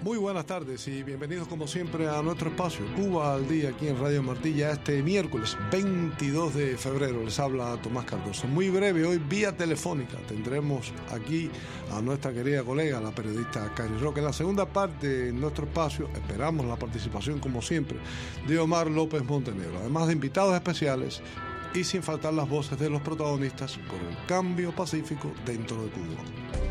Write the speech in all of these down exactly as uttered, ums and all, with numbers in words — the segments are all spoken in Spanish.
Muy buenas tardes y bienvenidos como siempre a nuestro espacio Cuba al Día aquí en Radio Martilla este miércoles veintidós de febrero. Les habla Tomás Cardoso. Muy breve, hoy vía telefónica tendremos aquí a nuestra querida colega, la periodista Cari Roque. En la segunda parte de nuestro espacio esperamos la participación como siempre de Omar López Montenegro, además de invitados especiales y sin faltar las voces de los protagonistas por el cambio pacífico dentro de Cuba.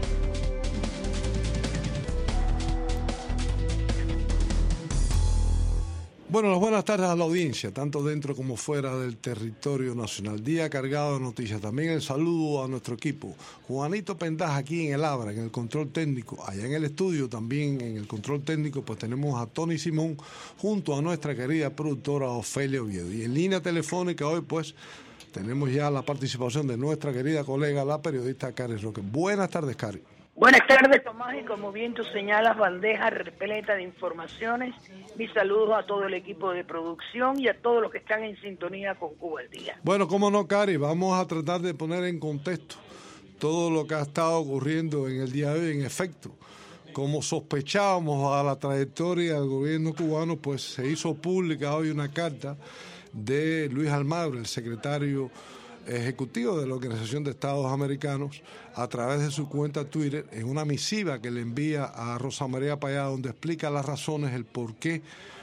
Bueno, las buenas tardes a la audiencia, tanto dentro como fuera del territorio nacional. Día cargado de noticias. También el saludo a nuestro equipo. Juanito Pendaz aquí en el Abra, en el control técnico. Allá en el estudio también, en el control técnico, pues tenemos a Tony Simón junto a nuestra querida productora Ofelia Oviedo. Y en línea telefónica hoy, pues, tenemos ya la participación de nuestra querida colega, la periodista Cari Roque. Buenas tardes, Cari. Buenas tardes, Tomás, y como bien tú señalas, bandeja repleta de informaciones. Mis saludos a todo el equipo de producción y a todos los que están en sintonía con Cuba al Día. Bueno, cómo no, Cari, vamos a tratar de poner en contexto todo lo que ha estado ocurriendo en el día de hoy. En efecto, como sospechábamos a la trayectoria del gobierno cubano, pues se hizo pública hoy una carta de Luis Almagro, el secretario ejecutivo de la Organización de Estados Americanos, a través de su cuenta Twitter, en una misiva que le envía a Rosa María Payá, donde explica las razones, el por qué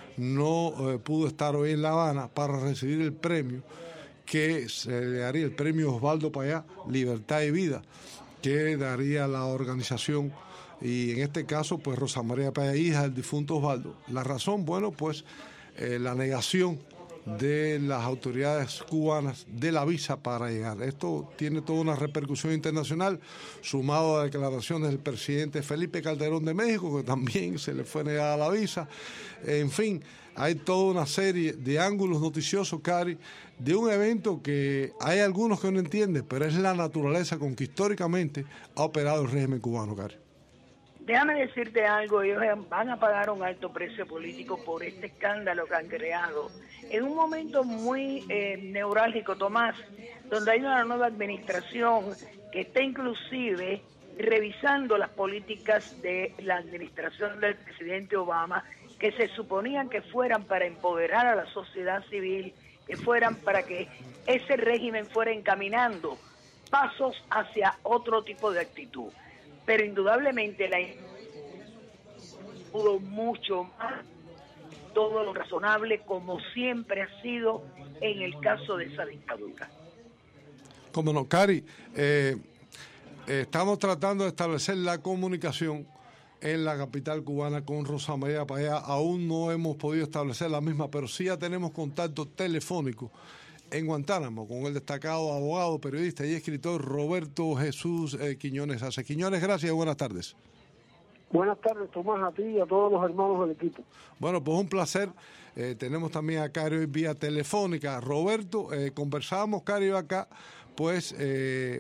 no eh, pudo estar hoy en La Habana para recibir el premio que se le daría, el premio Osvaldo Payá, Libertad y Vida, que daría la organización, y en este caso, pues Rosa María Payá, hija del difunto Osvaldo. La razón, bueno, pues eh, la negación de las autoridades cubanas de la visa para llegar. Esto tiene toda una repercusión internacional, sumado a declaraciones del presidente Felipe Calderón de México, que también se le fue negada la visa. En fin, hay toda una serie de ángulos noticiosos, Cari, de un evento que hay algunos que no entienden, pero es la naturaleza con que históricamente ha operado el régimen cubano, Cari. Déjame decirte algo, ellos van a pagar un alto precio político por este escándalo que han creado. En un momento muy eh, neurálgico, Tomás, donde hay una nueva administración que está inclusive revisando las políticas de la administración del presidente Obama, que se suponían que fueran para empoderar a la sociedad civil, que fueran para que ese régimen fuera encaminando pasos hacia otro tipo de actitud. Pero indudablemente la pudo mucho más, todo lo razonable, como siempre ha sido en el caso de esa dictadura. Como no, Cari, eh, eh, estamos tratando de establecer la comunicación en la capital cubana con Rosa María Payá. Aún no hemos podido establecer la misma, pero sí ya tenemos contacto telefónico en Guantánamo con el destacado abogado, periodista y escritor Roberto Jesús eh, Quiñones Ace. Quiñones, gracias y buenas tardes. Buenas tardes, Tomás, a ti y a todos los hermanos del equipo. Bueno, pues un placer. Eh, tenemos también a Cari hoy vía telefónica. Roberto, eh, conversábamos, Cari, acá, pues eh,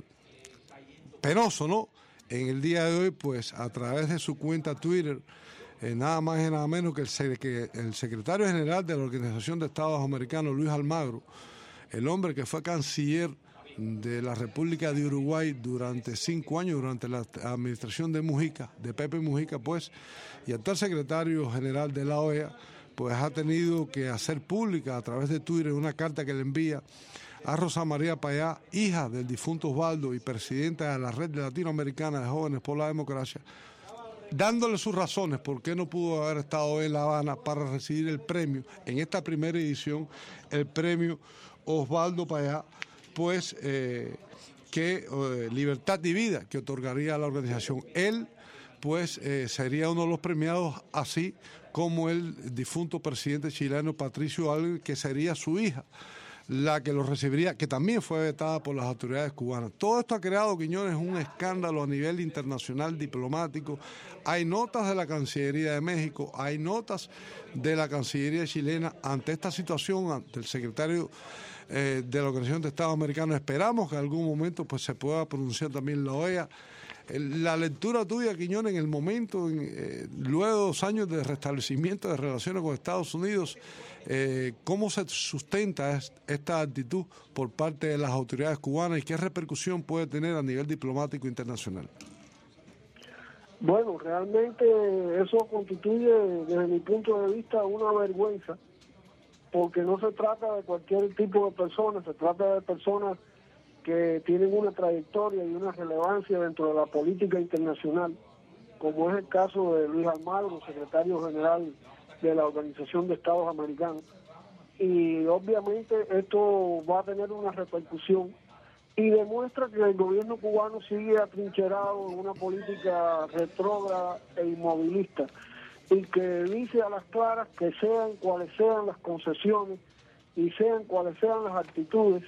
penoso, ¿no? En el día de hoy, pues a través de su cuenta Twitter, eh, nada más y nada menos que el, sec- que el secretario general de la Organización de Estados Americanos, Luis Almagro, el hombre que fue canciller de la República de Uruguay durante cinco años, durante la administración de Mujica, de Pepe Mujica, pues, y actual secretario general de la O E A, pues ha tenido que hacer pública a través de Twitter una carta que le envía a Rosa María Payá, hija del difunto Osvaldo y presidenta de la Red Latinoamericana de Jóvenes por la Democracia, dándole sus razones por qué no pudo haber estado en La Habana para recibir el premio, en esta primera edición, el premio Osvaldo Payá, pues eh, que eh, Libertad y Vida que otorgaría la organización. Él pues eh, sería uno de los premiados, así como el difunto presidente chileno Patricio Aylwin, que sería su hija la que lo recibiría, que también fue vetada por las autoridades cubanas. Todo esto ha creado, Quiñones, un escándalo a nivel internacional diplomático. Hay notas de la Cancillería de México, hay notas de la Cancillería chilena ante esta situación, ante el secretario eh, de la Organización de Estados Americanos. Esperamos que en algún momento pues se pueda pronunciar también la O E A. La lectura tuya, Quiñones, en el momento, en, eh, luego de dos años de restablecimiento de relaciones con Estados Unidos, eh, ¿cómo se sustenta es, esta actitud por parte de las autoridades cubanas y qué repercusión puede tener a nivel diplomático internacional? Bueno, realmente eso constituye, desde mi punto de vista, una vergüenza, porque no se trata de cualquier tipo de personas, se trata de personas que tienen una trayectoria y una relevancia dentro de la política internacional, como es el caso de Luis Almagro, secretario general de la Organización de Estados Americanos. Y obviamente esto va a tener una repercusión y demuestra que el gobierno cubano sigue atrincherado en una política retrógrada e inmovilista, y que dice a las claras que sean cuales sean las concesiones y sean cuales sean las actitudes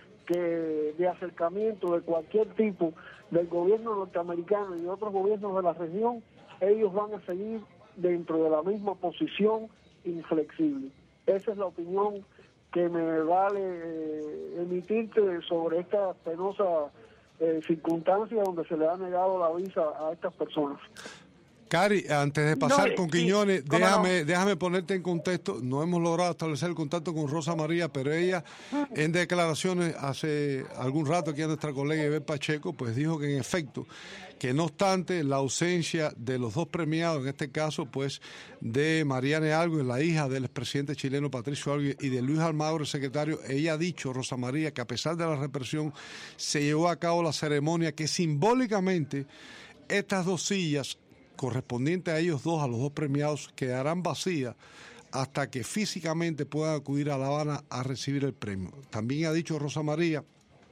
que de acercamiento de cualquier tipo del gobierno norteamericano y de otros gobiernos de la región, ellos van a seguir dentro de la misma posición inflexible. Esa es la opinión que me vale eh, emitirte sobre esta penosa eh, circunstancia donde se le ha negado la visa a estas personas. Cari, antes de pasar No, con sí, Quiñones, ¿cómo déjame, no? déjame ponerte en contexto. No hemos logrado establecer el contacto con Rosa María, pero ella, en declaraciones hace algún rato aquí a nuestra colega Ibel Pacheco, pues dijo que en efecto, que no obstante la ausencia de los dos premiados, en este caso, pues, de Mariane Algo, la hija del expresidente chileno Patricio Algo, y de Luis Almagro, el secretario, ella ha dicho, Rosa María, que a pesar de la represión, se llevó a cabo la ceremonia que simbólicamente estas dos sillas correspondientes a ellos dos, a los dos premiados, quedarán vacías hasta que físicamente puedan acudir a La Habana a recibir el premio. También ha dicho Rosa María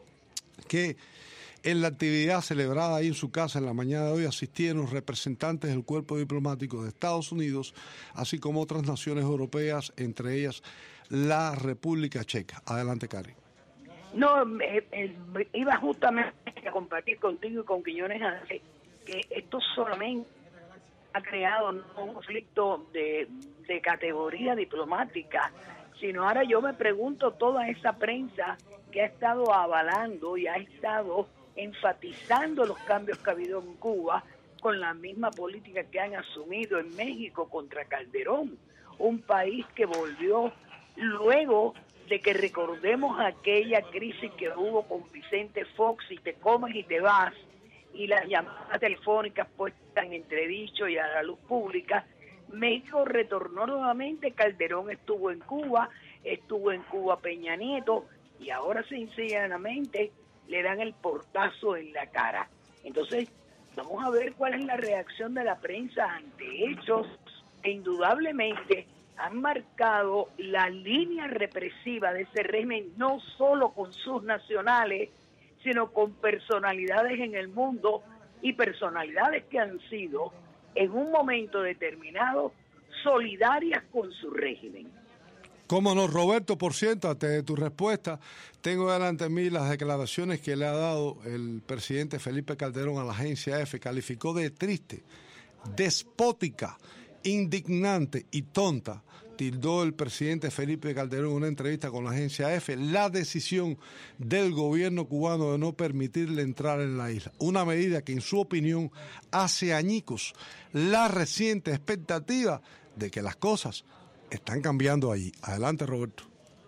que en la actividad celebrada ahí en su casa en la mañana de hoy asistieron representantes del cuerpo diplomático de Estados Unidos, así como otras naciones europeas, entre ellas la República Checa. Adelante, Cari. No, eh, eh, iba justamente a compartir contigo y con Quiñones Ángel que esto solamente ha creado no un conflicto de, de categoría diplomática, sino ahora yo me pregunto toda esa prensa que ha estado avalando y ha estado enfatizando los cambios que ha habido en Cuba con la misma política que han asumido en México contra Calderón, un país que volvió luego de que recordemos aquella crisis que hubo con Vicente Fox y te comes y te vas, y las llamadas telefónicas puestas en entredicho y a la luz pública. México retornó nuevamente, Calderón estuvo en Cuba, estuvo en Cuba Peña Nieto, y ahora sencillamente le dan el portazo en la cara. Entonces, vamos a ver cuál es la reacción de la prensa ante hechos que indudablemente han marcado la línea represiva de ese régimen, no solo con sus nacionales, sino con personalidades en el mundo y personalidades que han sido, en un momento determinado, solidarias con su régimen. Cómo no, Roberto, por cierto, antes de tu respuesta, tengo delante de mí las declaraciones que le ha dado el presidente Felipe Calderón a la agencia EFE. Calificó de triste, despótica, indignante y tonta, tildó el presidente Felipe Calderón en una entrevista con la agencia EFE, la decisión del gobierno cubano de no permitirle entrar en la isla. Una medida que, en su opinión, hace añicos la reciente expectativa de que las cosas están cambiando allí. Adelante, Roberto.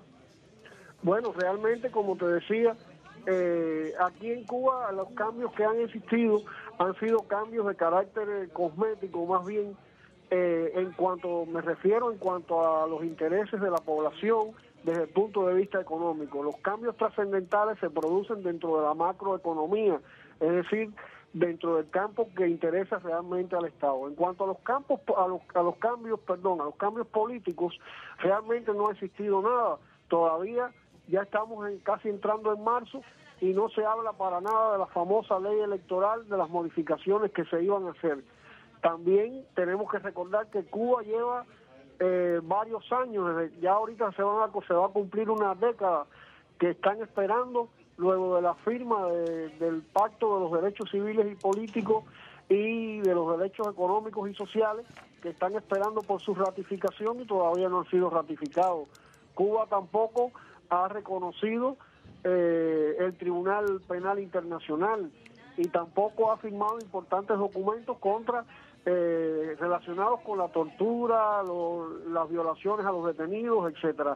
Bueno, realmente, como te decía, eh, aquí en Cuba los cambios que han existido han sido cambios de carácter eh, cosmético, más bien eh, en cuanto, me refiero en cuanto a los intereses de la población desde el punto de vista económico. Los cambios trascendentales se producen dentro de la macroeconomía, es decir, dentro del campo que interesa realmente al Estado. En cuanto a los campos, a los, a los cambios, perdón, a los cambios políticos, realmente no ha existido nada. Todavía ya estamos en, casi entrando en marzo y no se habla para nada de la famosa ley electoral, de las modificaciones que se iban a hacer. También tenemos que recordar que Cuba lleva eh, varios años, desde, ya ahorita se, van a, se va a cumplir una década que están esperando luego de la firma de, del Pacto de los Derechos Civiles y Políticos y de los Derechos Económicos y Sociales, que están esperando por su ratificación y todavía no han sido ratificados. Cuba tampoco ha reconocido eh, el Tribunal Penal Internacional y tampoco ha firmado importantes documentos contra eh, relacionados con la tortura, lo, las violaciones a los detenidos, etcétera.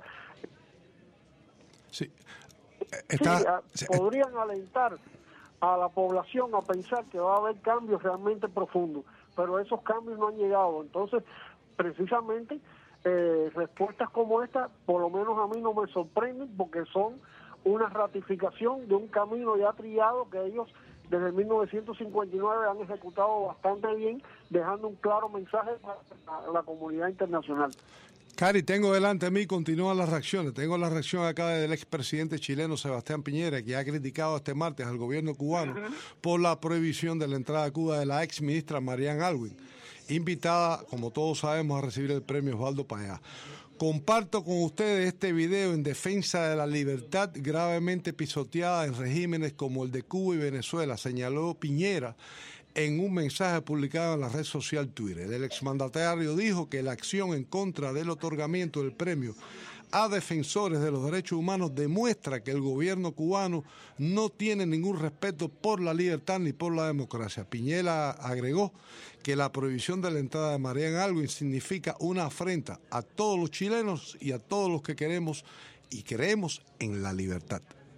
Sí. Está, sí, podrían alentar a la población a pensar que va a haber cambios realmente profundos, pero esos cambios no han llegado. Entonces, precisamente, eh, respuestas como esta, por lo menos a mí no me sorprenden, porque son una ratificación de un camino ya trillado que ellos desde mil novecientos cincuenta y nueve han ejecutado bastante bien, dejando un claro mensaje para la comunidad internacional. Cari, tengo delante de mí, continúan las reacciones. Tengo la reacción acá del expresidente chileno Sebastián Piñera, que ha criticado este martes al gobierno cubano uh-huh. por la prohibición de la entrada a Cuba de la ex ministra Marianne Ahlgren, invitada, como todos sabemos, a recibir el premio Osvaldo Payá. Comparto con ustedes este video en defensa de la libertad gravemente pisoteada en regímenes como el de Cuba y Venezuela, señaló Piñera en un mensaje publicado en la red social Twitter. El exmandatario dijo que la acción en contra del otorgamiento del premio a defensores de los derechos humanos demuestra que el gobierno cubano no tiene ningún respeto por la libertad ni por la democracia. Piñera agregó que la prohibición de la entrada de Marianne Ahlgren significa una afrenta a todos los chilenos y a todos los que queremos y creemos en la libertad.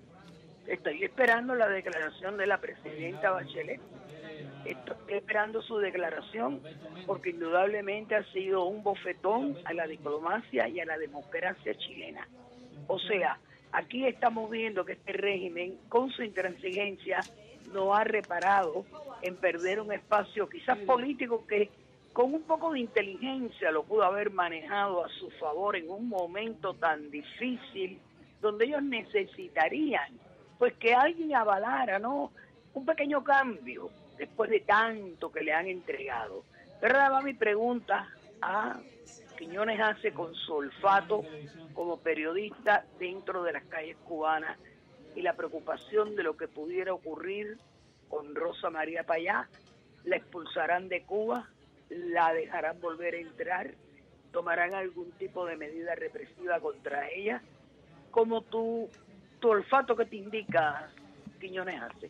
Estoy esperando la declaración de la presidenta Bachelet. Estoy esperando su declaración porque indudablemente ha sido un bofetón a la diplomacia y a la democracia chilena. O sea, aquí estamos viendo que este régimen, con su intransigencia, no ha reparado en perder un espacio quizás político que con un poco de inteligencia lo pudo haber manejado a su favor en un momento tan difícil donde ellos necesitarían pues que alguien avalara, ¿no?, un pequeño cambio después de tanto que le han entregado. Pero ahora va mi pregunta a Quiñones Hace, con su olfato como periodista dentro de las calles cubanas y la preocupación de lo que pudiera ocurrir con Rosa María Payá. ¿La expulsarán de Cuba? ¿La dejarán volver a entrar? ¿Tomarán algún tipo de medida represiva contra ella? ¿Cómo tú, tu olfato que te indica, Quiñones Hace?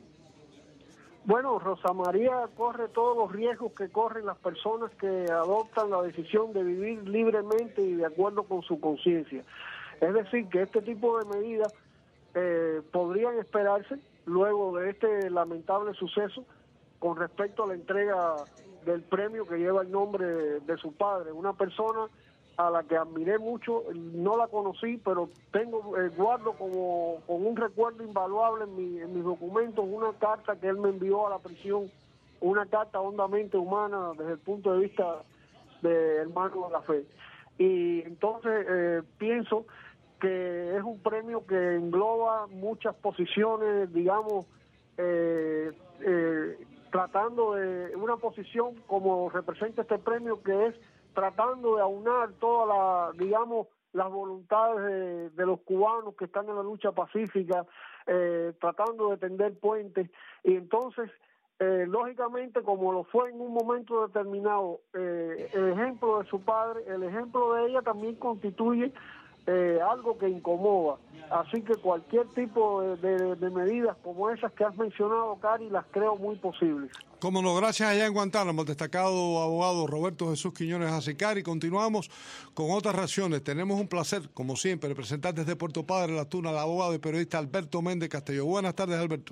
Bueno, Rosa María corre todos los riesgos que corren las personas que adoptan la decisión de vivir libremente y de acuerdo con su conciencia. Es decir, que este tipo de medidas eh, podrían esperarse luego de este lamentable suceso con respecto a la entrega del premio que lleva el nombre de, de su padre, una persona a la que admiré mucho. No la conocí, pero tengo eh, guardo como con un recuerdo invaluable en, mi, en mis documentos una carta que él me envió a la prisión, una carta hondamente humana desde el punto de vista de hermano de la fe. Y entonces eh, pienso que es un premio que engloba muchas posiciones, digamos, eh, eh, tratando de una posición como representa este premio, que es tratando de aunar todas las, digamos, las voluntades de, de los cubanos que están en la lucha pacífica, eh, tratando de tender puentes. Y entonces, eh, lógicamente, como lo fue en un momento determinado, eh, el ejemplo de su padre, el ejemplo de ella también constituye eh, algo que incomoda. Así que cualquier tipo de, de, de medidas como esas que has mencionado, Cari, las creo muy posibles. Como no, gracias allá en Guantánamo, el destacado abogado Roberto Jesús Quiñones Hace. Cari, continuamos con otras reacciones. Tenemos un placer, como siempre, presentar desde Puerto Padre, La Tuna, al abogado y periodista Alberto Méndez Castelló. Buenas tardes, Alberto.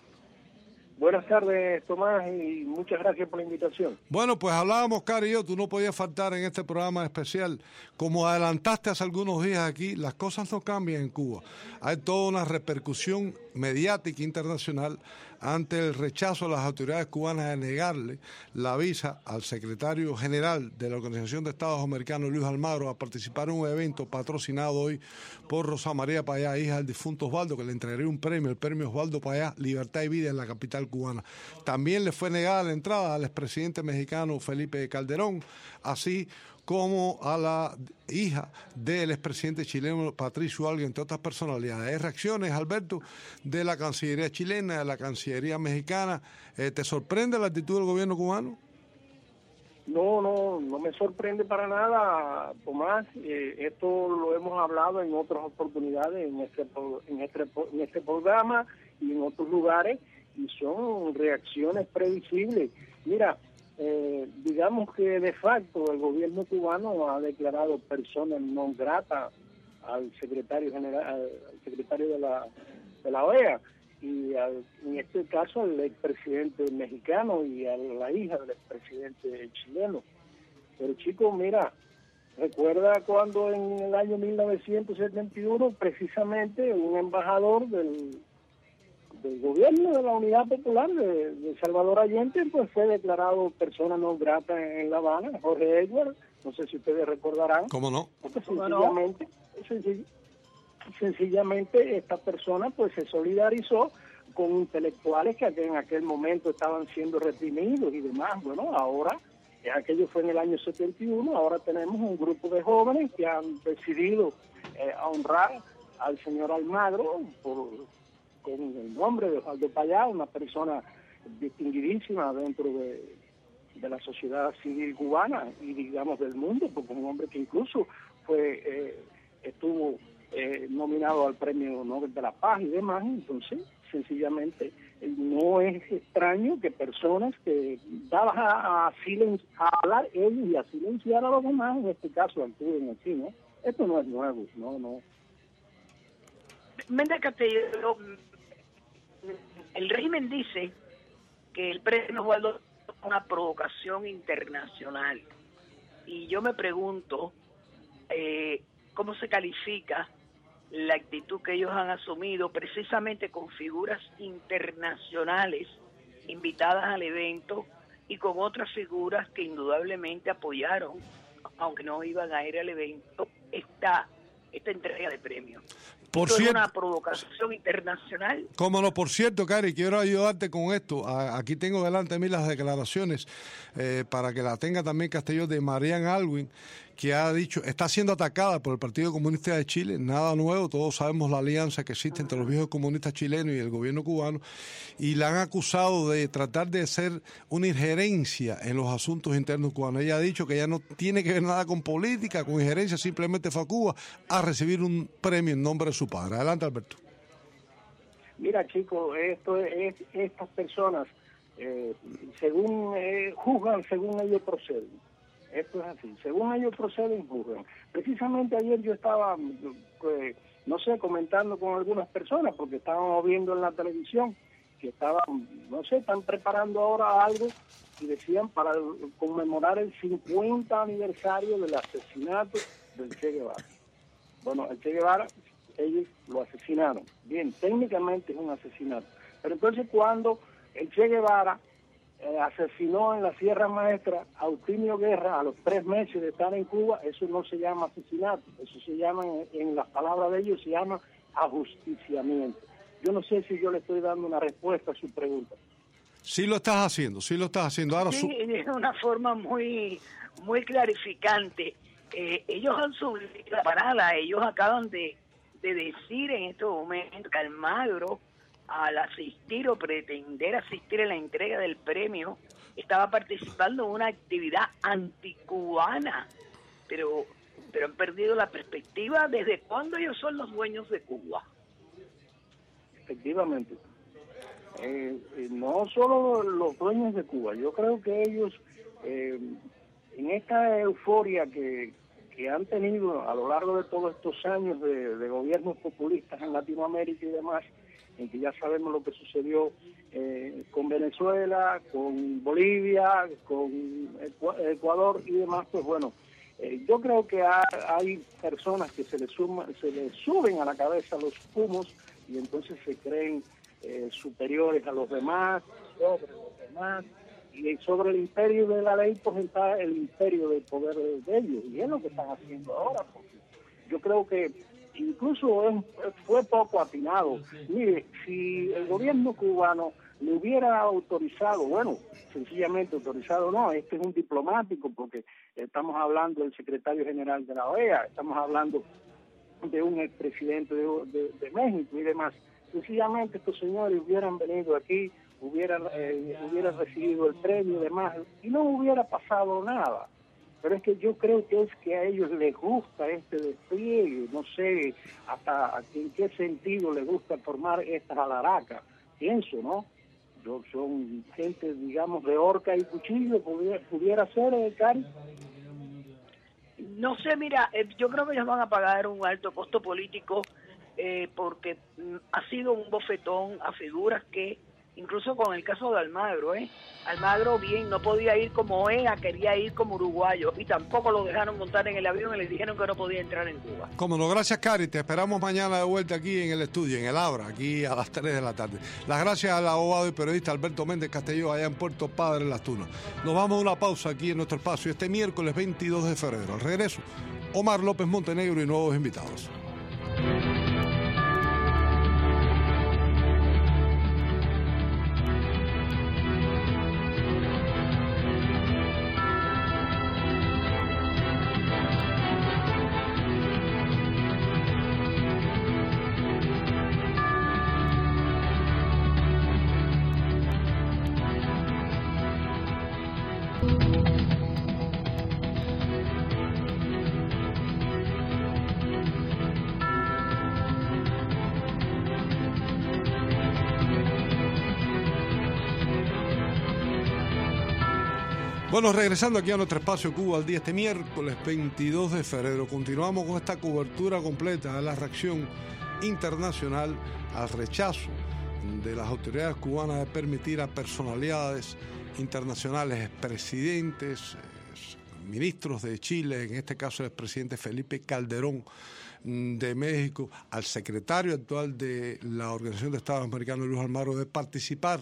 Buenas tardes, Tomás, y muchas gracias por la invitación. Bueno, pues hablábamos, Cari y yo, tú no podías faltar en este programa especial. Como adelantaste hace algunos días aquí, las cosas no cambian en Cuba. Hay toda una repercusión mediática internacional ante el rechazo de las autoridades cubanas de negarle la visa al secretario general de la Organización de Estados Americanos, Luis Almagro, a participar en un evento patrocinado hoy por Rosa María Payá, hija del difunto Osvaldo, que le entregaría un premio, el premio Osvaldo Payá, Libertad y Vida, en la capital cubana. También le fue negada la entrada al expresidente mexicano Felipe Calderón, así como a la hija del expresidente chileno Patricio Ahlgren, entre otras personalidades. Hay reacciones, Alberto, de la Cancillería chilena, de la Cancillería mexicana. Eh, ¿Te sorprende la actitud del gobierno cubano? No, no, no me sorprende para nada, Tomás. Eh, esto lo hemos hablado en otras oportunidades, en este, en este, en este programa y en otros lugares, y son reacciones previsibles. Mira, Eh, digamos que de facto el gobierno cubano ha declarado persona non grata al secretario general, al secretario de la de la O E A, y al, en este caso al expresidente mexicano y a la hija del expresidente chileno. Pero chicos, mira, recuerda cuando en el año mil novecientos setenta y uno precisamente un embajador del, del gobierno de la Unidad Popular de, de Salvador Allende pues fue declarado persona no grata en La Habana, Jorge Edwards, no sé si ustedes recordarán. ¿Cómo no? Porque sencillamente, sencillamente sencillamente esta persona pues se solidarizó con intelectuales que en aquel momento estaban siendo reprimidos y demás. Bueno, ahora, aquello fue en el año setenta y uno, ahora tenemos un grupo de jóvenes que han decidido eh, honrar al señor Almagro por, con el nombre de Osvaldo Payá, una persona distinguidísima dentro de, de la sociedad civil cubana y digamos del mundo, porque un hombre que incluso fue eh, estuvo Eh, nominado al Premio Nobel de la Paz y demás. Entonces sencillamente no es extraño que personas que daban a, a, silen- a hablar ellos y a silenciar a los demás, en este caso actúen así, ¿no? Esto no es nuevo, no, no. Méndez Castillo, el régimen dice que el premio Osvaldo es una provocación internacional y yo me pregunto eh, cómo se califica la actitud que ellos han asumido precisamente con figuras internacionales invitadas al evento y con otras figuras que indudablemente apoyaron, aunque no iban a ir al evento, esta, esta entrega de premios. Por Esto cierto, es una provocación internacional. Cómo no, por cierto, Cari, quiero ayudarte con esto. A, aquí tengo delante de mí las declaraciones eh, para que la tenga también Castelló de Marianne Alwin, que ha dicho, está siendo atacada por el Partido Comunista de Chile, nada nuevo, todos sabemos la alianza que existe entre los viejos comunistas chilenos y el gobierno cubano, y la han acusado de tratar de hacer una injerencia en los asuntos internos cubanos. Ella ha dicho que ya no tiene que ver nada con política, con injerencia, simplemente fue a Cuba a recibir un premio en nombre de su padre. Adelante, Alberto. Mira, chicos, esto es, estas personas, eh, según eh, juzgan, según ellos proceden. Esto es así, según ellos proceden, juzgan. Precisamente ayer yo estaba, pues, no sé, comentando con algunas personas, porque estábamos viendo en la televisión que estaban, no sé, están preparando ahora algo y decían para conmemorar el cincuenta aniversario del asesinato del Che Guevara. Bueno, el Che Guevara, ellos lo asesinaron. Bien, técnicamente es un asesinato. Pero entonces cuando el Che Guevara eh, asesinó en la Sierra Maestra a Eutimio Guerra a los tres meses de estar en Cuba, eso no se llama asesinato, eso se llama, en, en las palabras de ellos, se llama ajusticiamiento. Yo no sé si yo le estoy dando una respuesta a su pregunta. Sí lo estás haciendo, sí lo estás haciendo. Ahora Sí, su... de una forma muy, muy clarificante. Eh, ellos han subido la parada, ellos acaban de, de decir en estos momentos que Almagro, al asistir o pretender asistir a la entrega del premio, estaba participando en una actividad anticubana, pero, pero han perdido la perspectiva desde cuándo ellos son los dueños de Cuba. Efectivamente. Eh, eh, no solo los dueños de Cuba, yo creo que ellos, eh, en esta euforia que, que han tenido a lo largo de todos estos años de, de gobiernos populistas en Latinoamérica y demás, en que ya sabemos lo que sucedió eh, con Venezuela, con Bolivia, con Ecuador y demás, pues bueno, eh, yo creo que ha, hay personas que se les, suma, se les suben a la cabeza los humos y entonces se creen eh, superiores a los demás, sobre los demás, y sobre el imperio de la ley pues está el imperio del poder de, de ellos, y es lo que están haciendo ahora, porque yo creo que incluso es, fue poco atinado. Mire, si el gobierno cubano le hubiera autorizado, bueno, sencillamente autorizado no, este es un diplomático, porque estamos hablando del secretario general de la O E A, estamos hablando de un expresidente de, de, de México y demás. Sencillamente estos señores hubieran venido aquí, hubieran, eh, hubieran recibido el premio y demás, y no hubiera pasado nada. Pero es que yo creo que es que a ellos les gusta este despliegue, no sé hasta en qué sentido les gusta formar estas alaracas, pienso, ¿no? Yo, son gente, digamos, de horca y cuchillo, pudiera, pudiera ser, eh, Cari. No sé, mira, eh, yo creo que ellos van a pagar un alto costo político eh, porque mm, ha sido un bofetón a figuras que, incluso con el caso de Almagro, ¿eh? Almagro bien, no podía ir como E A, quería ir como uruguayo, y tampoco lo dejaron montar en el avión y le dijeron que no podía entrar en Cuba. Cómo no, gracias Cari, te esperamos mañana de vuelta aquí en el estudio, en el Abra, aquí a las tres de la tarde. Las gracias al abogado y periodista Alberto Méndez Castelló, allá en Puerto Padre, Las Tunas. Nos vamos a una pausa aquí en nuestro espacio este miércoles veintidós de febrero. Al regreso, Omar López Montenegro y nuevos invitados. Bueno, regresando aquí a nuestro espacio Cuba al día este miércoles veintidós de febrero, continuamos con esta cobertura completa de la reacción internacional al rechazo de las autoridades cubanas de permitir a personalidades internacionales, presidentes, ministros de Chile, en este caso el presidente Felipe Calderón de México, al secretario actual de la Organización de Estados Americanos, Luis Almagro, de participar.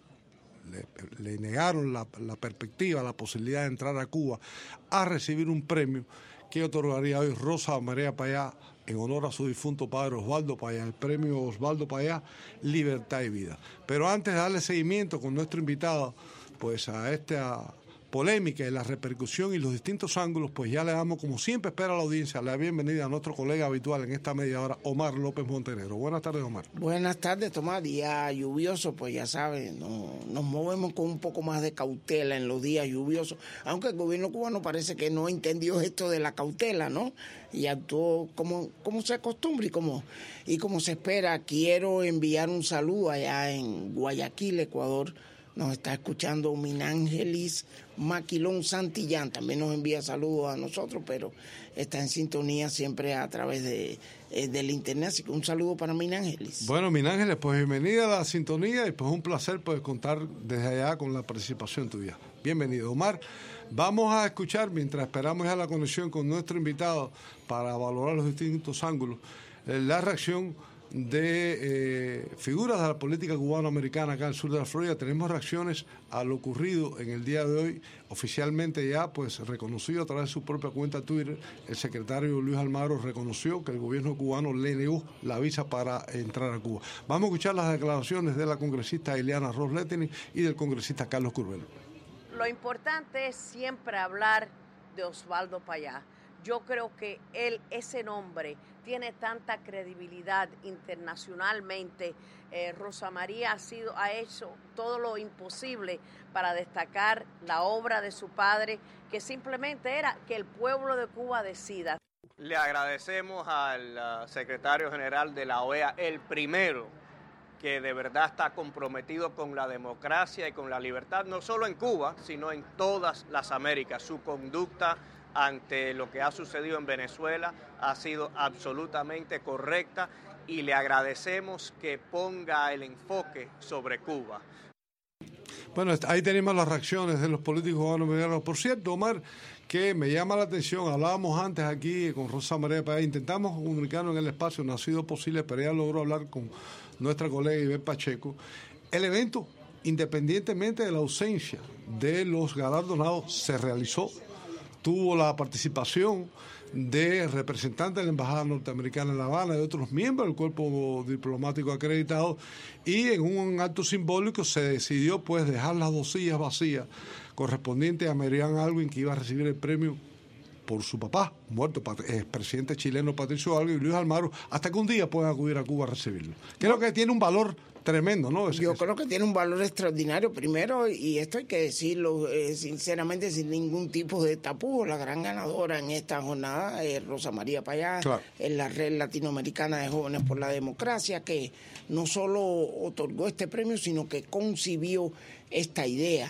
Le, le negaron la, la perspectiva, la posibilidad de entrar a Cuba a recibir un premio que otorgaría hoy Rosa María Payá en honor a su difunto padre Osvaldo Payá, el premio Osvaldo Payá Libertad y Vida. Pero antes de darle seguimiento con nuestro invitado pues a esta polémica y la repercusión y los distintos ángulos, pues ya le damos, como siempre espera la audiencia, la bienvenida a nuestro colega habitual en esta media hora, Omar López Montenegro. Buenas tardes, Omar. Buenas tardes, Tomás. Día lluvioso, pues ya saben, no, nos movemos con un poco más de cautela en los días lluviosos, aunque el gobierno cubano parece que no entendió esto de la cautela, ¿no? Y actuó como, como se acostumbra y como, y como se espera. Quiero enviar un saludo allá en Guayaquil, Ecuador. Nos está escuchando Minángelis Maquilón Santillán, también nos envía saludos a nosotros, pero está en sintonía siempre a través de eh, del internet, así que un saludo para Minángelis. Bueno, Minángelis, pues bienvenida a la sintonía y pues un placer pues contar desde allá con la participación tuya. Bienvenido, Omar. Vamos a escuchar, mientras esperamos ya la conexión con nuestro invitado para valorar los distintos ángulos, eh, la reacción de eh, figuras de la política cubano-americana acá en el sur de la Florida. Tenemos reacciones a lo ocurrido en el día de hoy, oficialmente ya pues reconocido a través de su propia cuenta Twitter. El secretario Luis Almagro reconoció que el gobierno cubano le negó la visa para entrar a Cuba. Vamos a escuchar las declaraciones de la congresista Ileana Ros-Lehtinen y del congresista Carlos Curbelo. Lo importante es siempre hablar de Osvaldo Payá. Yo creo que él, ese nombre, tiene tanta credibilidad internacionalmente. Eh, Rosa María ha sido, ha hecho todo lo imposible para destacar la obra de su padre, que simplemente era que el pueblo de Cuba decida. Le agradecemos al uh, secretario general de la O E A, el primero que de verdad está comprometido con la democracia y con la libertad, no solo en Cuba, sino en todas las Américas. Su conducta ante lo que ha sucedido en Venezuela ha sido absolutamente correcta y le agradecemos que ponga el enfoque sobre Cuba. Bueno, ahí tenemos las reacciones de los políticos cubanos. Por cierto, Omar, que me llama la atención, hablábamos antes aquí con Rosa María Payá, intentamos comunicarnos en el espacio, no ha sido posible, pero ella logró hablar con nuestra colega Ivette Pacheco. El evento, independientemente de la ausencia de los galardonados, se realizó. Tuvo la participación de representantes de la Embajada Norteamericana en La Habana y de otros miembros del cuerpo diplomático acreditado, y en un acto simbólico se decidió pues dejar las dos sillas vacías correspondientes a Marian Alwin, que iba a recibir el premio por su papá, muerto, el presidente chileno Patricio Aylwin, y Luis Almagro, hasta que un día puedan acudir a Cuba a recibirlo. Creo que tiene un valor tremendo, ¿no? Es, Yo es... creo que tiene un valor extraordinario, primero, y esto hay que decirlo eh, sinceramente, sin ningún tipo de tapujos. La gran ganadora en esta jornada es Rosa María Payá, claro, en la Red Latinoamericana de Jóvenes por la Democracia, que no solo otorgó este premio, sino que concibió esta idea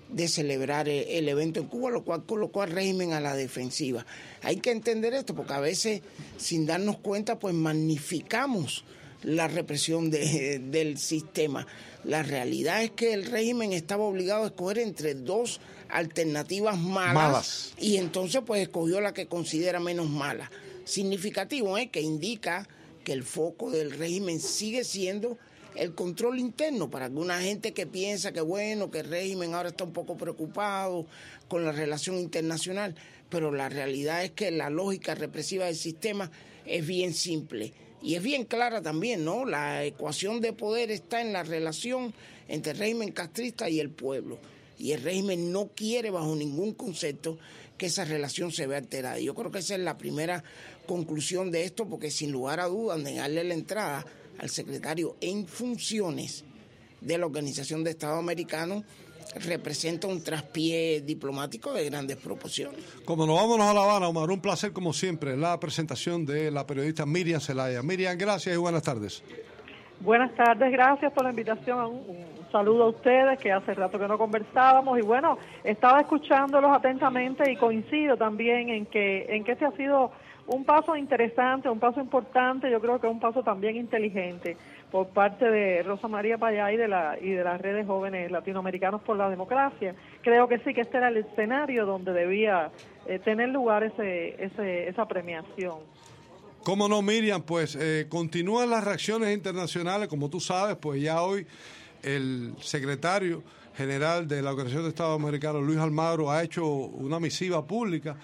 de celebrar el, el evento en Cuba, lo cual colocó al régimen a la defensiva. Hay que entender esto porque a veces, sin darnos cuenta, pues magnificamos la represión de, del sistema. La realidad es que el régimen estaba obligado a escoger entre dos alternativas malas, malas. y entonces pues escogió la que considera menos mala. Significativo, ¿eh? Que indica que el foco del régimen sigue siendo el control interno. Para alguna gente que piensa que bueno, que el régimen ahora está un poco preocupado con la relación internacional, pero la realidad es que la lógica represiva del sistema es bien simple y es bien clara también, ¿no? La ecuación de poder está en la relación entre el régimen castrista y el pueblo, y el régimen no quiere bajo ningún concepto que esa relación se vea alterada. Yo creo que esa es la primera conclusión de esto, porque sin lugar a dudas, negarle la entrada al secretario en funciones de la Organización de Estados Americanos representa un traspié diplomático de grandes proporciones. Como nos vámonos a La Habana, Omar, un placer como siempre la presentación de la periodista Miriam Zelaya. Miriam, gracias y buenas tardes. Buenas tardes, gracias por la invitación. Un saludo a ustedes, que hace rato que no conversábamos, y bueno, estaba escuchándolos atentamente y coincido también en que en que este ha sido un paso interesante, un paso importante, yo creo que un paso también inteligente por parte de Rosa María Payá y de la y de las redes jóvenes latinoamericanos por la democracia. Creo que sí, que este era el escenario donde debía eh, tener lugar ese, ese esa premiación. ¿Cómo no, Miriam? Pues eh, continúan las reacciones internacionales, como tú sabes, pues ya hoy el secretario general de la Organización de Estados Americanos, Luis Almagro, ha hecho una misiva pública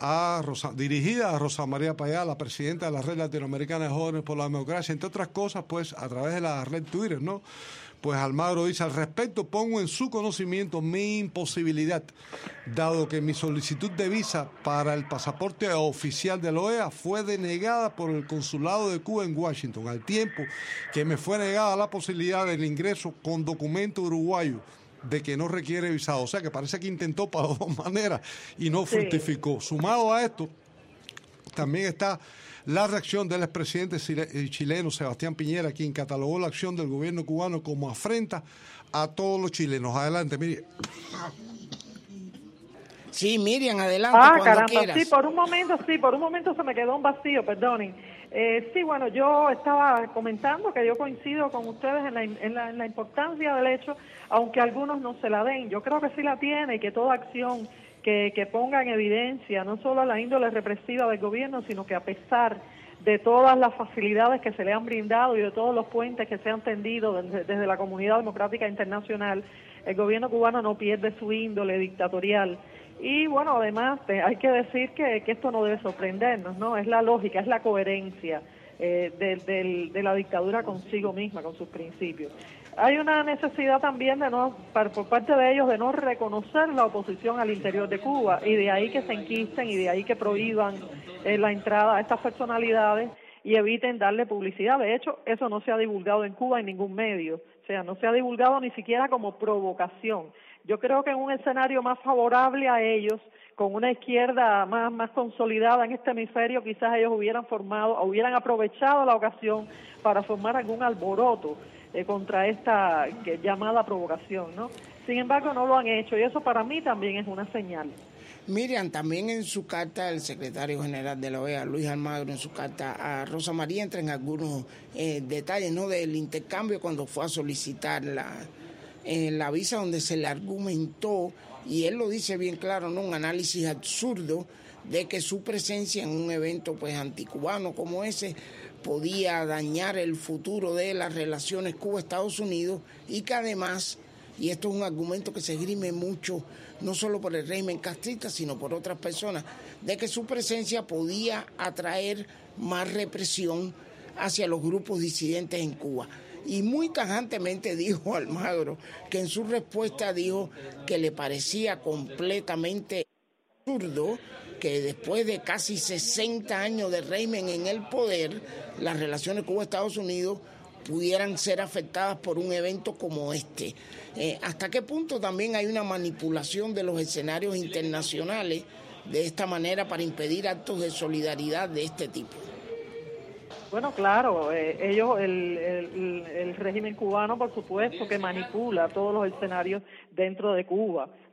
a Rosa, dirigida a Rosa María Payá, la presidenta de la Red Latinoamericana de Jóvenes por la Democracia, entre otras cosas, pues a través de la red Twitter, ¿no? Pues Almagro dice: al respecto pongo en su conocimiento mi imposibilidad, dado que mi solicitud de visa para el pasaporte oficial de la O E A fue denegada por el Consulado de Cuba en Washington, al tiempo que me fue negada la posibilidad del ingreso con documento uruguayo de que no requiere visado. O sea que parece que intentó para dos maneras y no fructificó. Sí. Sumado a esto, también está la reacción del expresidente chileno Sebastián Piñera, quien catalogó la acción del gobierno cubano como afrenta a todos los chilenos. Adelante, Miriam. Sí, Miriam, adelante. Ah, cuando caramba, quieras. sí, por un momento, sí, por un momento se me quedó un vacío, perdonen. Eh, sí, bueno, yo estaba comentando que yo coincido con ustedes en la, en, la, en la importancia del hecho, aunque algunos no se la den. Yo creo que sí la tiene, y que toda acción que, que ponga en evidencia no solo la índole represiva del gobierno, sino que a pesar de todas las facilidades que se le han brindado y de todos los puentes que se han tendido desde, desde la comunidad democrática internacional, el gobierno cubano no pierde su índole dictatorial. Y bueno, además eh, hay que decir que, que esto no debe sorprendernos, ¿no? Es la lógica, es la coherencia eh, de, de, de la dictadura consigo misma, con sus principios. Hay una necesidad también de no, por parte de ellos, de no reconocer la oposición al interior de Cuba, y de ahí que se enquisten y de ahí que prohíban eh, la entrada a estas personalidades y eviten darle publicidad. De hecho, eso no se ha divulgado en Cuba en ningún medio, o sea, no se ha divulgado ni siquiera como provocación. Yo creo que en un escenario más favorable a ellos, con una izquierda más, más consolidada en este hemisferio, quizás ellos hubieran formado, hubieran aprovechado la ocasión para formar algún alboroto eh, contra esta que, llamada provocación, ¿no? Sin embargo, no lo han hecho, y eso para mí también es una señal. Miriam, también en su carta el secretario general de la O E A, Luis Almagro, en su carta a Rosa María, entra en algunos eh, detalles, ¿no?, del intercambio cuando fue a solicitar la... en la visa, donde se le argumentó, y él lo dice bien claro, ¿no?, un análisis absurdo de que su presencia en un evento pues anticubano como ese podía dañar el futuro de las relaciones Cuba-Estados Unidos, y que además, y esto es un argumento que se esgrime mucho, no solo por el régimen castrista, sino por otras personas, de que su presencia podía atraer más represión hacia los grupos disidentes en Cuba. Y muy tajantemente dijo Almagro, que en su respuesta dijo que le parecía completamente absurdo que después de casi sesenta años de régimen en el poder, las relaciones Cuba-Estados Unidos pudieran ser afectadas por un evento como este. Eh, ¿Hasta qué punto también hay una manipulación de los escenarios internacionales de esta manera para impedir actos de solidaridad de este tipo? Bueno, claro, eh, ellos, el, el, el régimen cubano, por supuesto, que manipula todos los escenarios dentro de Cuba.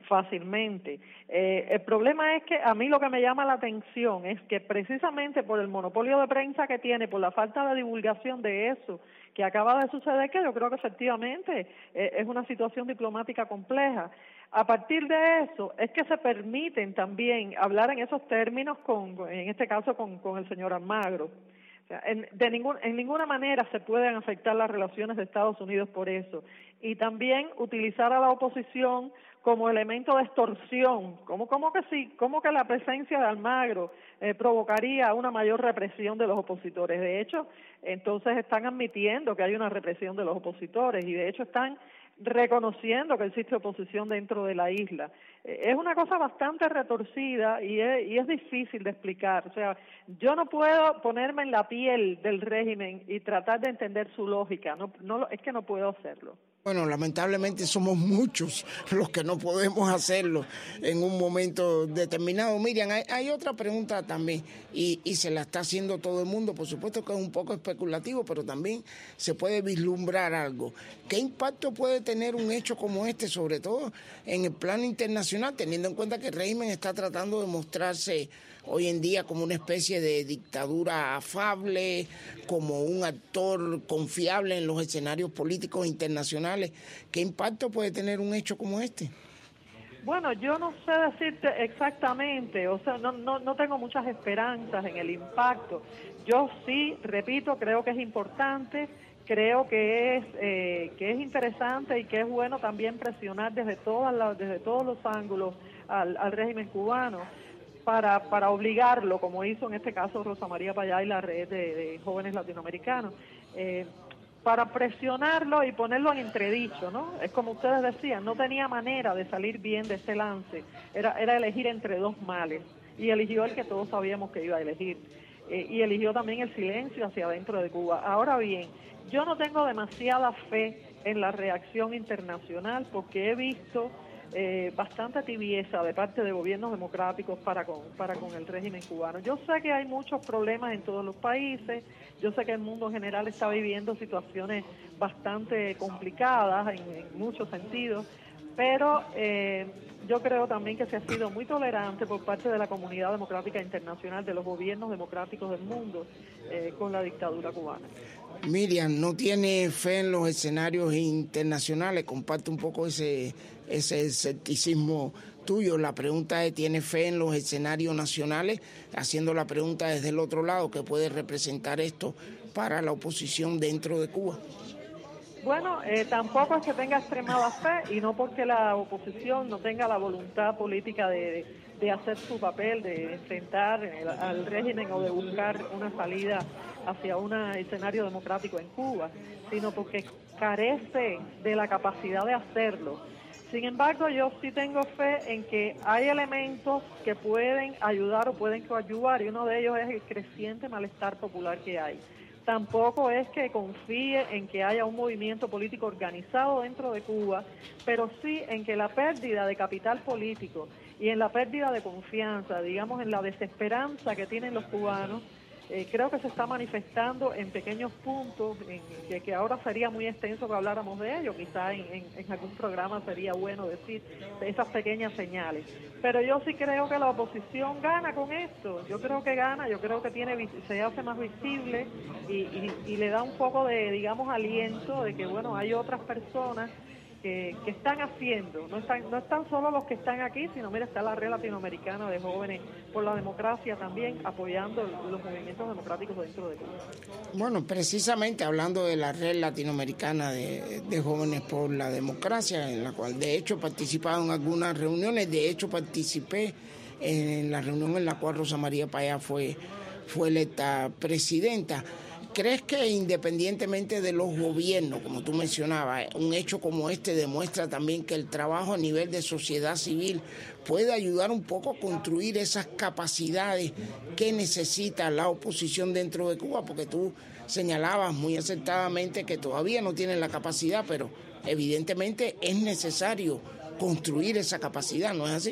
fácilmente. Eh, el problema es que a mí lo que me llama la atención es que precisamente por el monopolio de prensa que tiene, por la falta de divulgación de eso que acaba de suceder, que yo creo que efectivamente eh, es una situación diplomática compleja. A partir de eso es que se permiten también hablar en esos términos, con, en este caso con, con el señor Almagro. O sea, en, de ningún, en ninguna manera se pueden afectar las relaciones de Estados Unidos por eso. Y también utilizar a la oposición como elemento de extorsión, como, como que sí, como que la presencia de Almagro eh, provocaría una mayor represión de los opositores. De hecho, entonces están admitiendo que hay una represión de los opositores y de hecho están reconociendo que existe oposición dentro de la isla. Eh, es una cosa bastante retorcida y es, y es difícil de explicar. O sea, yo no puedo ponerme en la piel del régimen y tratar de entender su lógica. No, no, es que no puedo hacerlo. Bueno, lamentablemente somos muchos los que no podemos hacerlo en un momento determinado. Miriam, hay, hay otra pregunta también y, y se la está haciendo todo el mundo. Por supuesto que es un poco especulativo, pero también se puede vislumbrar algo. ¿Qué impacto puede tener un hecho como este, sobre todo en el plano internacional, teniendo en cuenta que el régimen está tratando de mostrarse hoy en día como una especie de dictadura afable, como un actor confiable en los escenarios políticos internacionales? ¿Qué impacto puede tener un hecho como este? Bueno, yo no sé decirte exactamente, o sea, no, no, no tengo muchas esperanzas en el impacto. Yo sí, repito, creo que es importante, creo que es eh, que es interesante y que es bueno también presionar desde todas las, desde todos los ángulos al, al régimen cubano para para obligarlo, como hizo en este caso Rosa María Payá y la red de, de jóvenes latinoamericanos, eh, para presionarlo y ponerlo en entredicho, ¿no? Es como ustedes decían, no tenía manera de salir bien de ese lance, era, era elegir entre dos males, y eligió el que todos sabíamos que iba a elegir, eh, y eligió también el silencio hacia adentro de Cuba. Ahora bien, yo no tengo demasiada fe en la reacción internacional porque he visto eh, bastante tibieza de parte de gobiernos democráticos para con, para con el régimen cubano. Yo sé que hay muchos problemas en todos los países, yo sé que el mundo en general está viviendo situaciones bastante complicadas en, en muchos sentidos, pero eh, yo creo también que se ha sido muy tolerante por parte de la comunidad democrática internacional, de los gobiernos democráticos del mundo, eh, con la dictadura cubana. Miriam, ¿no tiene fe en los escenarios internacionales? Comparte un poco ese, ese escepticismo tuyo. La pregunta es, ¿tiene fe en los escenarios nacionales? Haciendo la pregunta desde el otro lado, ¿qué puede representar esto para la oposición dentro de Cuba? Bueno, eh, tampoco es que tenga extremada fe, y no porque la oposición no tenga la voluntad política de, de, de hacer su papel, de enfrentar el, al régimen o de buscar una salida hacia un escenario democrático en Cuba, sino porque carece de la capacidad de hacerlo. Sin embargo, yo sí tengo fe en que hay elementos que pueden ayudar o pueden coadyuvar, y uno de ellos es el creciente malestar popular que hay. Tampoco es que confíe en que haya un movimiento político organizado dentro de Cuba, pero sí en que la pérdida de capital político y en la pérdida de confianza, digamos en la desesperanza que tienen los cubanos, eh, creo que se está manifestando en pequeños puntos, en, que, que ahora sería muy extenso que habláramos de ello, quizá en, en, en algún programa sería bueno decir de esas pequeñas señales. Pero yo sí creo que la oposición gana con esto, yo creo que gana, yo creo que tiene se hace más visible y, y, y le da un poco de, digamos, aliento de que, bueno, hay otras personas que, que están haciendo, no están no están solo los que están aquí, sino mira, está la red latinoamericana de jóvenes por la democracia también apoyando los movimientos democráticos dentro de Cuba. Bueno, precisamente hablando de la red latinoamericana de, de jóvenes por la democracia, en la cual de hecho he participado en algunas reuniones, de hecho participé en la reunión en la cual Rosa María Payá fue, fue electa presidenta. ¿Crees que independientemente de los gobiernos, como tú mencionabas, un hecho como este demuestra también que el trabajo a nivel de sociedad civil puede ayudar un poco a construir esas capacidades que necesita la oposición dentro de Cuba? Porque tú señalabas muy acertadamente que todavía no tienen la capacidad, pero evidentemente es necesario construir esa capacidad, ¿no es así?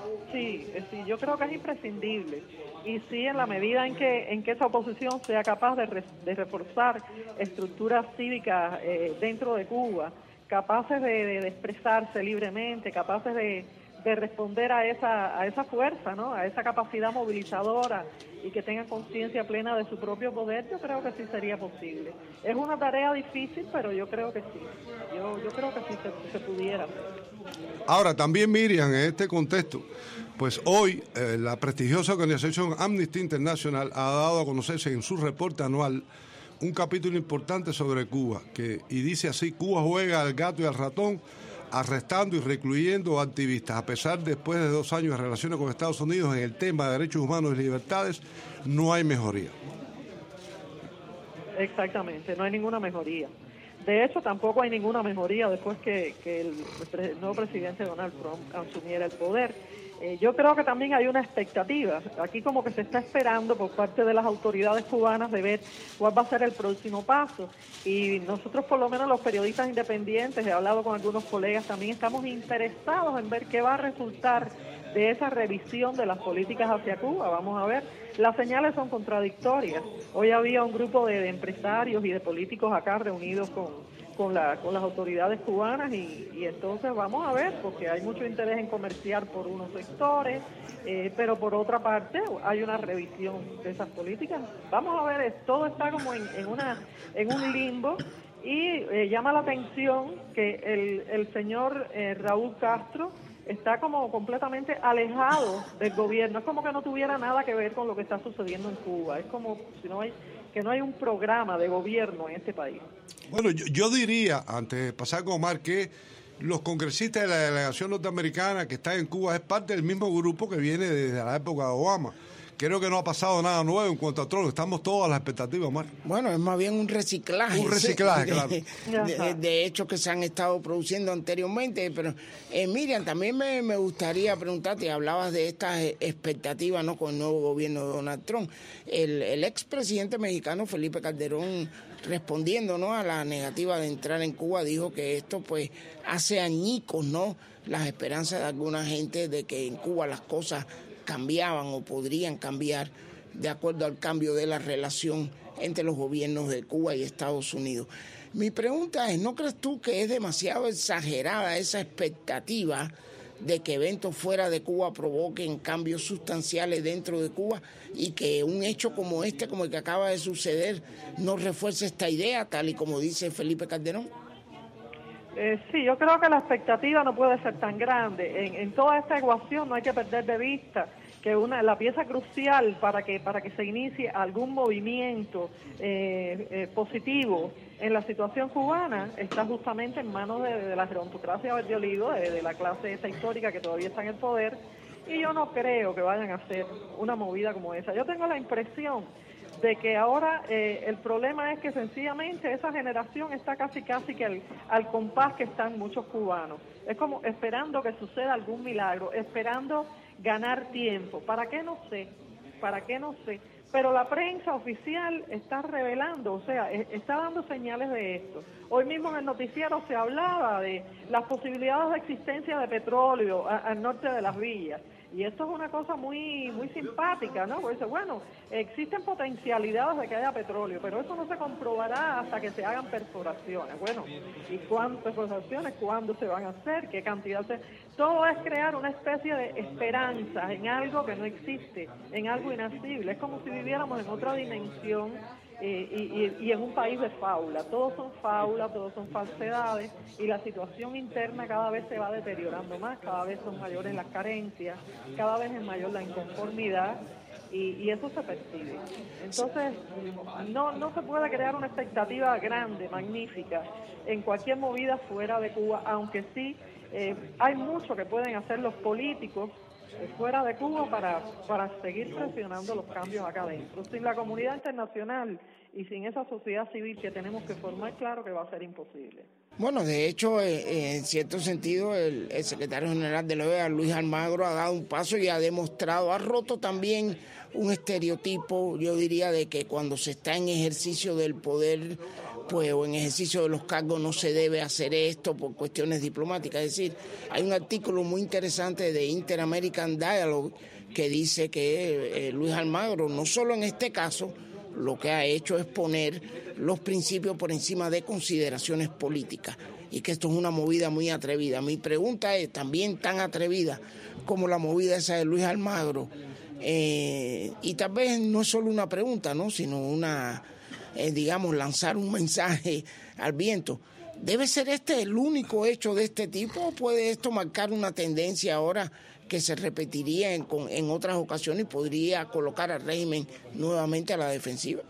Sí, sí, yo creo que es imprescindible. Y sí, en la medida en que en que esa oposición sea capaz de, re, de reforzar estructuras cívicas eh, dentro de Cuba, capaces de, de, de expresarse libremente, capaces de, de responder a esa a esa fuerza, ¿no? A esa capacidad movilizadora y que tengan conciencia plena de su propio poder, yo creo que sí sería posible. Es una tarea difícil, pero yo creo que sí. Yo yo creo que sí se, se pudiera hacer. Ahora, también, Miriam, en este contexto, pues hoy eh, la prestigiosa organización Amnesty International ha dado a conocerse en su reporte anual un capítulo importante sobre Cuba, que y dice así: Cuba juega al gato y al ratón, arrestando y recluyendo activistas. A pesar, después de dos años de relaciones con Estados Unidos en el tema de derechos humanos y libertades, no hay mejoría. Exactamente, no hay ninguna mejoría. De hecho, tampoco hay ninguna mejoría después que, que el, el nuevo presidente Donald Trump asumiera el poder. Eh, yo creo que también hay una expectativa. Aquí como que se está esperando por parte de las autoridades cubanas de ver cuál va a ser el próximo paso. Y nosotros, por lo menos los periodistas independientes, he hablado con algunos colegas, también estamos interesados en ver qué va a resultar de esa revisión de las políticas hacia Cuba. Vamos a ver. Las señales son contradictorias. Hoy había un grupo de, de empresarios y de políticos acá reunidos con, con, la, con las autoridades cubanas y, y entonces vamos a ver, porque hay mucho interés en comerciar por unos sectores, eh, pero por otra parte hay una revisión de esas políticas. Vamos a ver, todo está como en, en, una, en un limbo y eh, llama la atención que el, el señor eh, Raúl Castro está como completamente alejado del gobierno. Es como que no tuviera nada que ver con lo que está sucediendo en Cuba. Es como si no hay, que no hay un programa de gobierno en este país. Bueno, yo, yo diría, antes de pasar con Omar, que los congresistas de la delegación norteamericana que están en Cuba es parte del mismo grupo que viene desde la época de Obama. Creo que no ha pasado nada nuevo en cuanto a Trump. Estamos todos a la expectativa, Omar. Bueno, es más bien un reciclaje. Un reciclaje, de, claro. De, de, de hechos que se han estado produciendo anteriormente. Pero, eh, Miriam, también me, me gustaría preguntarte, hablabas de estas expectativas, ¿no?, con el nuevo gobierno de Donald Trump. El, el expresidente mexicano Felipe Calderón, respondiendo, ¿no?, a la negativa de entrar en Cuba, dijo que esto pues hace añicos, ¿no?, las esperanzas de alguna gente de que en Cuba las cosas cambiaban o podrían cambiar de acuerdo al cambio de la relación entre los gobiernos de Cuba y Estados Unidos. Mi pregunta es, ¿no crees tú que es demasiado exagerada esa expectativa de que eventos fuera de Cuba provoquen cambios sustanciales dentro de Cuba y que un hecho como este, como el que acaba de suceder, no refuerce esta idea, tal y como dice Felipe Calderón? Eh, sí, yo creo que la expectativa no puede ser tan grande. En, en toda esta ecuación no hay que perder de vista que una la pieza crucial para que para que se inicie algún movimiento eh, eh, positivo en la situación cubana está justamente en manos de, de la gerontocracia verde olivo, de, de la clase esa histórica que todavía está en el poder, y yo no creo que vayan a hacer una movida como esa. Yo tengo la impresión de que ahora eh, el problema es que sencillamente esa generación está casi casi que al, al compás que están muchos cubanos. Es como esperando que suceda algún milagro, esperando ganar tiempo. ¿Para qué? No sé. ¿Para qué? No sé. Pero la prensa oficial está revelando, o sea, está dando señales de esto. Hoy mismo en el noticiero se hablaba de las posibilidades de existencia de petróleo a, al norte de las villas. Y esto es una cosa muy muy simpática, ¿no? Porque dice, bueno, existen potencialidades de que haya petróleo, pero eso no se comprobará hasta que se hagan perforaciones. Bueno, ¿y cuántas perforaciones? ¿Cuándo se van a hacer? ¿Qué cantidad se...? Todo es crear una especie de esperanza en algo que no existe, en algo inacible. Es como si viviéramos en otra dimensión eh, y, y, y en un país de fábula. Todos son fábulas, todos son falsedades y la situación interna cada vez se va deteriorando más, cada vez son mayores las carencias, cada vez es mayor la inconformidad y, y eso se percibe. Entonces, no, no se puede crear una expectativa grande, magnífica, en cualquier movida fuera de Cuba, aunque sí eh, hay mucho que pueden hacer los políticos fuera de Cuba para, para seguir presionando los cambios acá adentro. Sin la comunidad internacional y sin esa sociedad civil que tenemos que formar, claro que va a ser imposible. Bueno, de hecho, eh, en cierto sentido, el, el secretario general de la O E A, Luis Almagro, ha dado un paso y ha demostrado, ha roto también un estereotipo, yo diría, de que cuando se está en ejercicio del poder, pues, o en ejercicio de los cargos, no se debe hacer esto por cuestiones diplomáticas. Es decir, hay un artículo muy interesante de Inter-American Dialogue que dice que eh, Luis Almagro, no solo en este caso, lo que ha hecho es poner los principios por encima de consideraciones políticas, y que esto es una movida muy atrevida. Mi pregunta es, también tan atrevida como la movida esa de Luis Almagro, eh, y tal vez no es solo una pregunta, ¿no?, sino una, eh, digamos, lanzar un mensaje al viento. ¿Debe ser este el único hecho de este tipo o puede esto marcar una tendencia ahora que se repetiría en, en otras ocasiones y podría colocar al régimen nuevamente a la defensiva?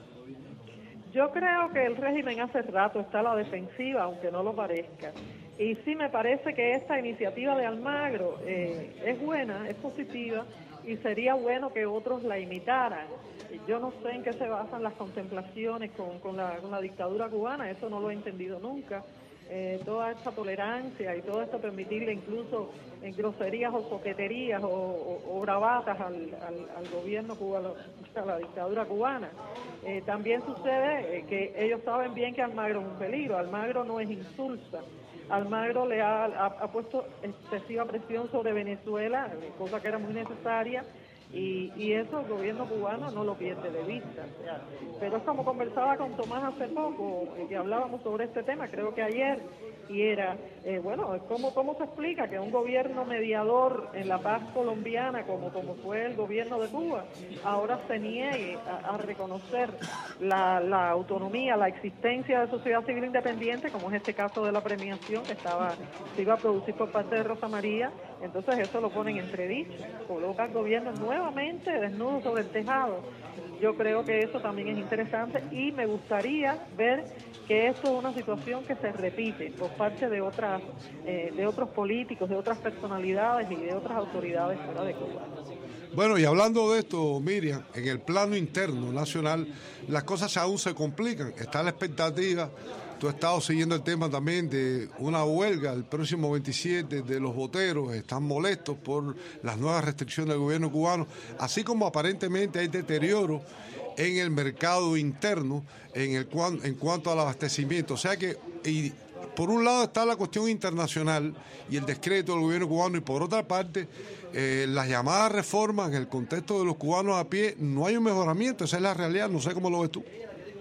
Yo creo que el régimen hace rato está a la defensiva, aunque no lo parezca. Y sí me parece que esta iniciativa de Almagro eh, es buena, es positiva, y sería bueno que otros la imitaran. Yo no sé en qué se basan las contemplaciones con, con, la, con la dictadura cubana, eso no lo he entendido nunca. Eh, toda esta tolerancia y todo esto permitirle incluso en groserías o coqueterías o, o, o bravatas al, al, al gobierno cubano, a la dictadura cubana. Eh, también sucede eh, que ellos saben bien que Almagro es un peligro. Almagro no es insulsa. Almagro le ha, ha, ha puesto excesiva presión sobre Venezuela, cosa que era muy necesaria, y, y eso el gobierno cubano no lo pierde de vista. O sea, pero es como conversaba con Tomás hace poco, eh, que hablábamos sobre este tema, creo que ayer, y era, eh, bueno, ¿cómo, ¿cómo se explica que un gobierno mediador en la paz colombiana, como, como fue el gobierno de Cuba, ahora se niegue a, a reconocer la, la autonomía, la existencia de sociedad civil independiente, como es este caso de la premiación que estaba se iba a producir por parte de Rosa María? Entonces eso lo pone en entredicho, coloca al gobierno nuevamente desnudo sobre el tejado. Yo creo que eso también es interesante y me gustaría ver que esto es una situación que se repite por parte de otras, eh, de otros políticos, de otras personalidades y de otras autoridades fuera de Cuba. Bueno, y hablando de esto, Miriam, en el plano interno nacional, las cosas aún se complican. Está la expectativa, tú has estado siguiendo el tema también de una huelga el próximo veintisiete de los boteros, están molestos por las nuevas restricciones del gobierno cubano, así como aparentemente hay deterioro en el mercado interno en, el, en cuanto al abastecimiento. O sea que, y por un lado está la cuestión internacional y el descrédito del gobierno cubano, y por otra parte, eh, las llamadas reformas en el contexto de los cubanos a pie, no hay un mejoramiento, esa es la realidad, no sé cómo lo ves tú.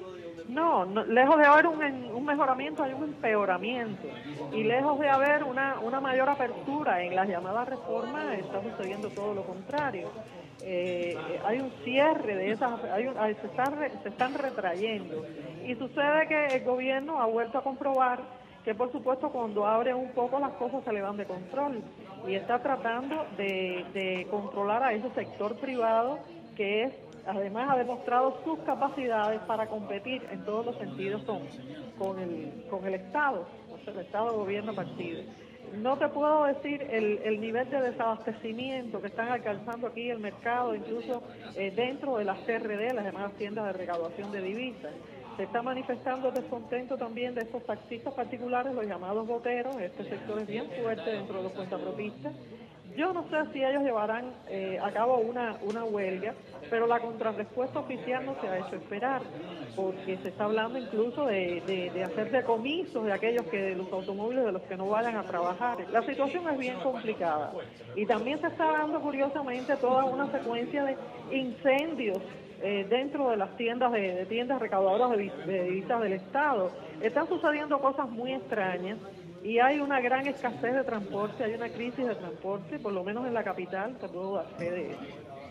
No, no, lejos de haber un, un mejoramiento hay un empeoramiento, y lejos de haber una, una mayor apertura en las llamadas reformas está sucediendo todo lo contrario. Eh, hay un cierre de esas, hay un, se, están, se están retrayendo, y sucede que el gobierno ha vuelto a comprobar que por supuesto cuando abre un poco las cosas se le van de control, y está tratando de, de controlar a ese sector privado que es, además ha demostrado sus capacidades para competir en todos los sentidos con, con, el, con el Estado, o sea, el Estado, gobierno, partido. No te puedo decir el, el nivel de desabastecimiento que están alcanzando aquí el mercado, incluso eh, dentro de las C R D, las llamadas tiendas de recaudación de divisas. Se está manifestando el descontento también de estos taxistas particulares, los llamados boteros. Este sector es bien fuerte dentro de los cuentapropistas. Yo no sé si ellos llevarán eh, a cabo una, una huelga, pero la contrarrespuesta oficial no se ha hecho esperar, porque se está hablando incluso de, de, de hacer decomisos de aquellos que de los automóviles de los que no vayan a trabajar. La situación es bien complicada, y también se está dando curiosamente toda una secuencia de incendios eh, dentro de las tiendas de, de tiendas recaudadoras de, de divisas del Estado. Están sucediendo cosas muy extrañas. Y hay una gran escasez de transporte, hay una crisis de transporte, por lo menos en la capital, te puedo dar fe de eso.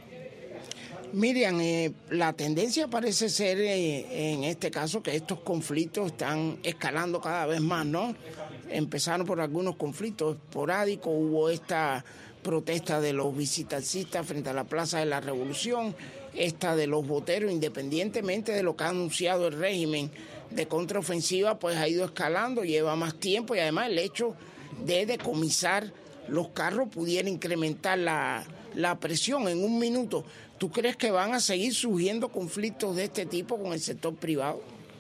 Miriam, eh, la tendencia parece ser eh, en este caso que estos conflictos están escalando cada vez más, ¿no? Empezaron por algunos conflictos esporádicos, hubo esta protesta de los bicitaxistas frente a la Plaza de la Revolución, esta de los boteros, independientemente de lo que ha anunciado el régimen de contraofensiva, pues ha ido escalando, lleva más tiempo, y además el hecho de decomisar los carros pudiera incrementar la, la presión en un minuto. ¿Tú crees que van a seguir surgiendo conflictos de este tipo con el sector privado?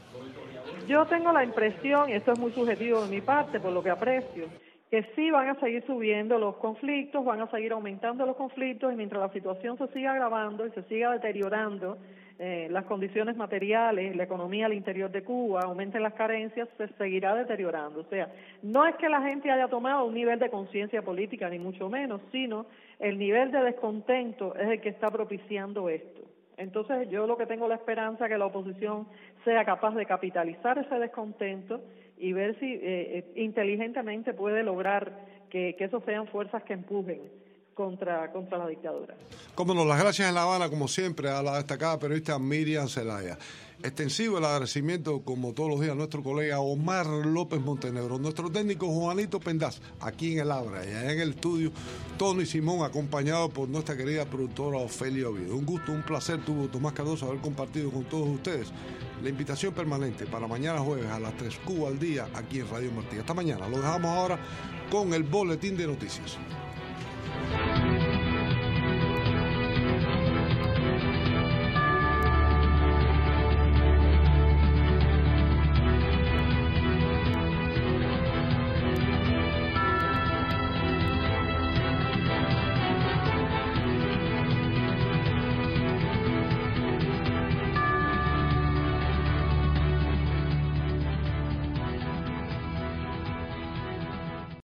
Yo tengo la impresión, y esto es muy subjetivo de mi parte, por lo que aprecio, que sí van a seguir subiendo los conflictos, van a seguir aumentando los conflictos, y mientras la situación se siga agravando y se siga deteriorando, eh, las condiciones materiales, la economía al interior de Cuba, aumenten las carencias, se seguirá deteriorando. O sea, no es que la gente haya tomado un nivel de conciencia política, ni mucho menos, sino el nivel de descontento es el que está propiciando esto. Entonces yo lo que tengo la esperanza que la oposición sea capaz de capitalizar ese descontento y ver si eh, inteligentemente puede lograr que, que esos sean fuerzas que empujen contra, contra la dictadura. Cómo no, las gracias en La Habana, como siempre, a la destacada periodista Miriam Zelaya. Extensivo el agradecimiento, como todos los días, a nuestro colega Omar López Montenegro, nuestro técnico Juanito Pendaz, aquí en el Abra, y allá en el estudio, Tony Simón, acompañado por nuestra querida productora Ofelia Oviedo. Un gusto, un placer tuvo Tomás Cardoso haber compartido con todos ustedes la invitación permanente para mañana jueves a las tres, Cuba al día, aquí en Radio Martí. Hasta mañana, lo dejamos ahora con el boletín de noticias.